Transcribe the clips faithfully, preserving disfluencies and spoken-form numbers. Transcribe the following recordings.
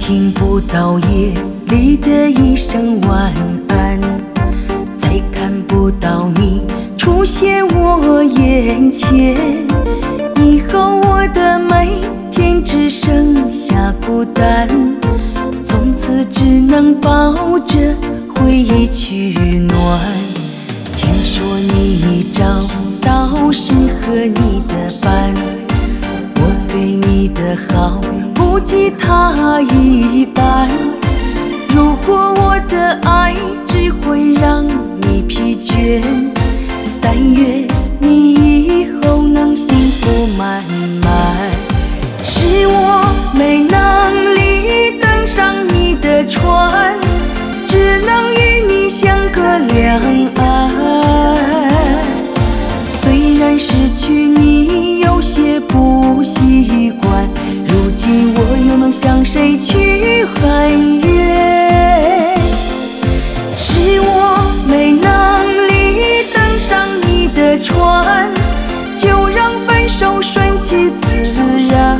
听不到夜里的一声晚安，再看不到你出现我眼前，以后我的每天只剩下孤单，从此只能抱着回忆取暖。听说你找到适合你的伴，我给你的好不及他一半。如果我的爱只会让你疲倦，但愿你以后能幸福满满。是我没能力登上你的船，只能与你相隔两岸。虽然失去你有些不习惯，如今我又能向谁去喊冤？是我没能力登上你的船，就让分手顺其自然。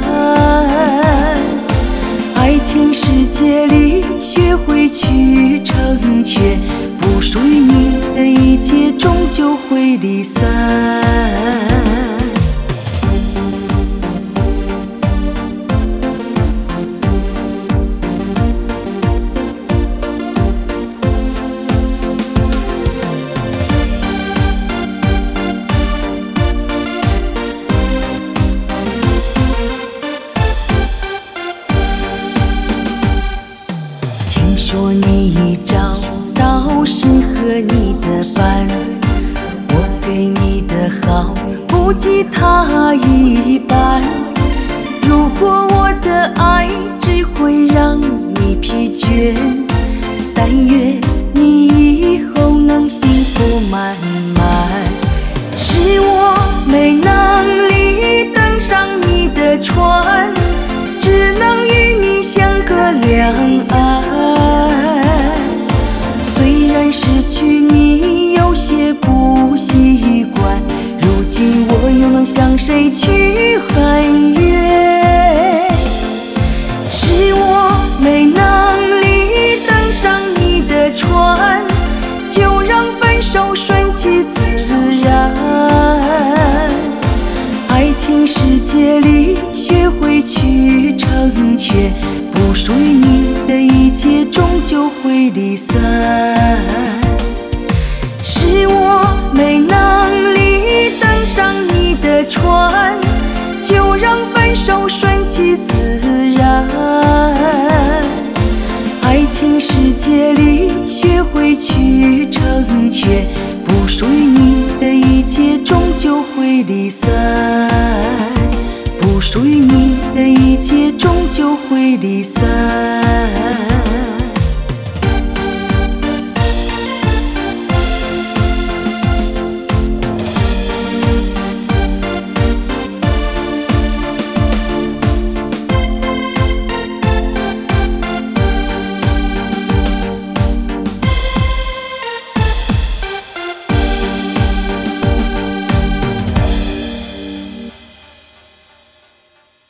爱情世界里学会去成全，不属于你的一切终究会离散。说你已找到适合你的伴，我给你的好不及他一半。如果我的爱只会让你疲倦，但愿你以后能幸福满满。是我没能力登上你的船，只能与你相隔两岸。虽然失去你有些不习惯，如今我又能向谁去喊冤？是我没能力登上你的船，就让分手顺其自然。爱情世界里学会去成全，不属于你的一切终究会离散。是我没能力登上你的船，就让分手顺其自然。爱情世界里学会去成全，不属于你的一切终究会离散。不属于你的一切终究会离散。